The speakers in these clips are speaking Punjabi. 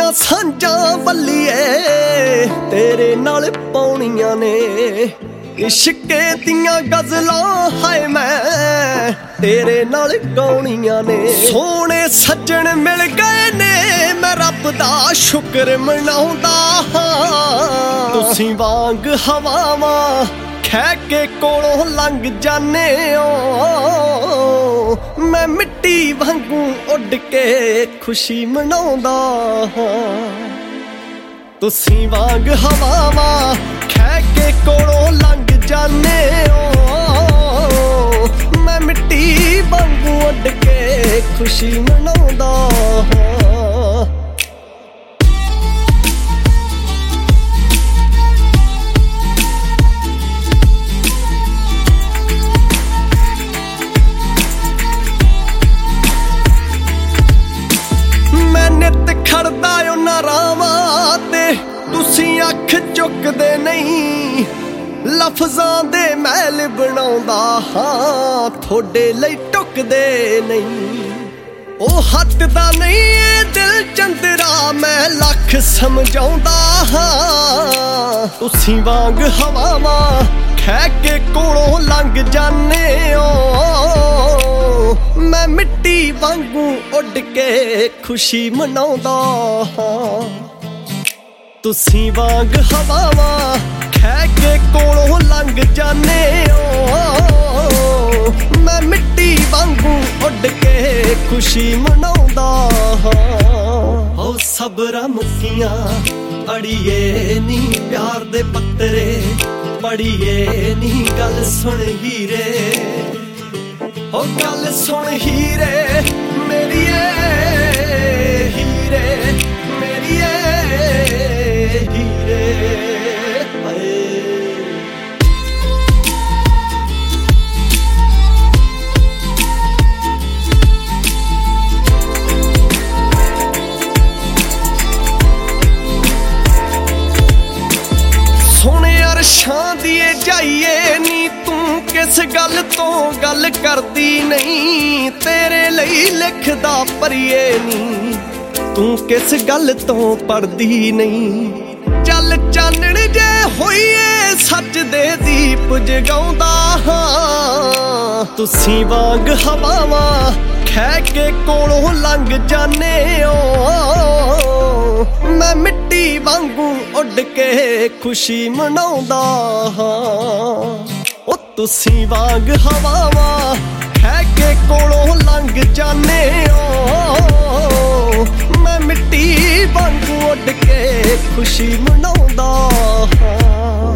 ਦੀਆਂ ਸਾਂਝਾਂ ਬੱਲੀਏ ਤੇਰੇ ਨਾਲ ਪਾਉਣੀਆਂ ਨੇ। ਇਸ਼ਕੇ ਦੀਆਂ ਗਜ਼ਲਾਂ ਹਾਏ ਮੈਂ ਤੇਰੇ ਨਾਲ ਗਾਉਣੀਆਂ ਨੇ। ਸੋਹਣੇ ਸੱਜਣ ਮਿਲ ਗਏ ਨੇ ਮੈਂ ਰੱਬ ਦਾ ਸ਼ੁਕਰ ਮਨਾਉਂਦਾ ਹਾਂ। ਤੁਸੀਂ ਵਾਂਗ ਹਵਾਵਾਂ ਖਹਿ ਕੇ ਕੋਲੋਂ ਲੰਘ ਜਾਨੇ ਓ, ਮੈਂ ਮਿੱਟੀ ਵਾਂਗੂ ਉੱਡ ਕੇ ਖੁਸ਼ੀ ਮਨਾਉਂਦਾ ਹਾਂ। ਤੁਸੀਂ ਵਾਂਗ ਹਵਾਵਾਂ ਖਹਿ ਕੇ ਕੋਲੋਂ ਲੰਘ ਜਾਨੇ ਓ, ਮੈਂ ਮਿੱਟੀ ਵਾਂਗੂ ਉੱਡ ਕੇ ਖੁਸ਼ੀ ਮਨਾਉਂਦਾ ਹਾਂ। ਨਿੱਤ ਖੜਦਾ ਉਹਨਾਂ ਰਾਵਾਂ ਤੇ ਤੁਸੀਂ ਅੱਖ ਚੁੱਕਦੇ ਨਹੀਂ। ਲਫ਼ਜ਼ਾਂ ਦੇ ਮਹਿਲ ਬਣਾਉਂਦਾ ਹਾਂ ਤੁਹਾਡੇ ਲਈ ਟੁੱਕਦੇ ਨਹੀਂ। ਉਹ ਹੱਟਦਾ ਨਹੀਂ ਏ ਦਿਲ ਚੰਦਰਾ ਮੈਂ ਲੱਖ ਸਮਝਾਉਂਦਾ ਹਾਂ। ਤੁਸੀਂ ਵਾਂਗ ਹਵਾਵਾਂ ਖਹਿ ਕੇ ਕੋਲੋਂ ਲੰਘ ਜਾਨੇ ਓ, ਮੈਂ ਮਿੱਟੀ ਵਾਂਗੂ ਉੱਡ ਕੇ ਖੁਸ਼ੀ ਮਨਾਉਂਦਾ ਹਾਂ। ਤੁਸੀਂ ਵਾਂਗ ਹਵਾਵਾਂ ਖਹਿ ਕੇ ਕੋਲੋਂ ਲੰਘ ਜਾਨੇ ਓ, ਮੈਂ ਮਿੱਟੀ ਵਾਂਗੂ ਉੱਡ ਕੇ ਖੁਸ਼ੀ ਮਨਾਉਂਦਾ ਹਾਂ। ਹੋ ਸਬਰਾਂ ਮੁੱਕੀਆਂ ਅੜੀਏ ਨੀ ਪਿਆਰ ਦੇ ਪੱਤਰੇ ਪੜੀਏ ਨੀ ਗੱਲ ਸੁਣ ਹੀਰੇ। ਹੋ ਗੱਲ ਸੁਣ ਹੀਰੇ ਮੇਰੀਏ ਹੀਰੇ ਮੇਰੀਏ ਹੀਰੇ ਹਾਏ। ਸੋਹਣੇ ਅਰਸ਼ਾਂ ਦੀਏ ਜਾਈਏ ਨੀ ਤੂੰ ਕਿਸ ਗੱਲ ਤੋਂ ਗੱਲ ਕਰਦੀ ਨਹੀਂ। ਤੇਰੇ ਲਈ ਲਿਖਦਾ ਪਰੀਏ ਨੀ ਤੂੰ ਕਿਸ ਗੱਲ ਤੋਂ ਪੜਦੀ ਨਹੀਂ। ਚੱਲ ਚਾਨਣ ਜੇ ਹੋਈਏ ਸੱਚ ਦੇ ਦੀਪ ਜਗਾਉਂਦਾ ਹਾਂ। ਤੁਸੀਂ ਵਾਂਗ ਹਵਾਵਾਂ ਖਹਿ ਕੇ ਕੋਲੋਂ ਲੰਘ ਜਾਨੇ ਓ, ਮੈਂ ਮਿੱਟੀ ਵਾਂਗੂ ਉੱਡ ਕੇ ਖੁਸ਼ੀ ਮਨਾਉਂਦਾ ਹਾਂ। ਉਹ ਤੁਸੀਂ ਵਾਂਗ ਹਵਾਵਾਂ ਖਹਿ ਕੇ ਕੋਲੋਂ ਲੰਘ ਜਾਨੇ ਓ, ਮੈਂ ਮਿੱਟੀ ਵਾਂਗੂ ਉੱਡ ਕੇ ਖੁਸ਼ੀ ਮਨਾਉਂਦਾ ਹਾਂ।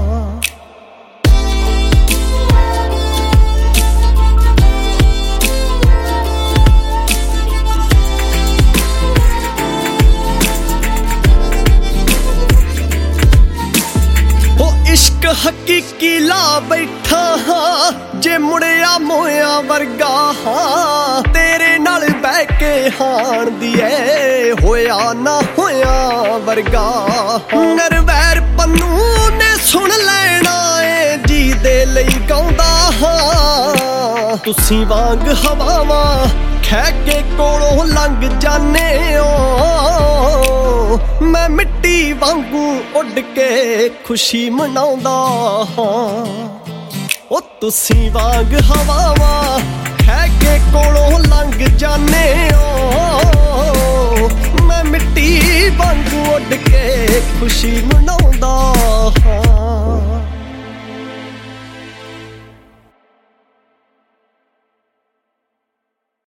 ਇਸ਼ਕ ਹਕੀਕੀ ਲਾ ਬੈਠਾ ਹਾਂ ਜੇ ਮੁੜਿਆ ਮੋਇਆ ਵਰਗਾ ਹਾਂ। ਤੇਰੇ ਨਾਲ ਬਹਿ ਕੇ ਹਾਣ ਦੀ ਏ ਹੋਇਆ ਨਾ ਹੋਇਆ ਵਰਗਾ। ਨਰਵੈਰ ਪੰਨੂ ਨੇ ਸੁਣ ਲੈਣਾ ਏ ਜੀ ਦੇ ਲਈ ਗਾਉਂਦਾ ਹਾਂ। ਤੁਸੀਂ ਵਾਂਗ ਹਵਾਵਾਂ ਖਹਿ ਕੇ ਕੋਲੋਂ ਲੰਘ ਜਾਨੇ ਓ, ਮੈਂ ਮਿੱਟੀ ਵਾਂਗੂ ਉੱਡ ਕੇ ਖੁਸ਼ੀ ਮਨਾਉਂਦਾ ਹਾਂ। ਉਹ ਤੁਸੀਂ ਵਾਂਗ ਹਵਾਵਾਂ ਖਹਿ ਕੇ ਕੋਲੋਂ ਲੰਘ ਜਾਨੇ ਓ, ਮੈਂ ਮਿੱਟੀ ਵਾਂਗੂ ਉੱਡ ਕੇ ਖੁਸ਼ੀ ਮਨਾਉਂਦਾ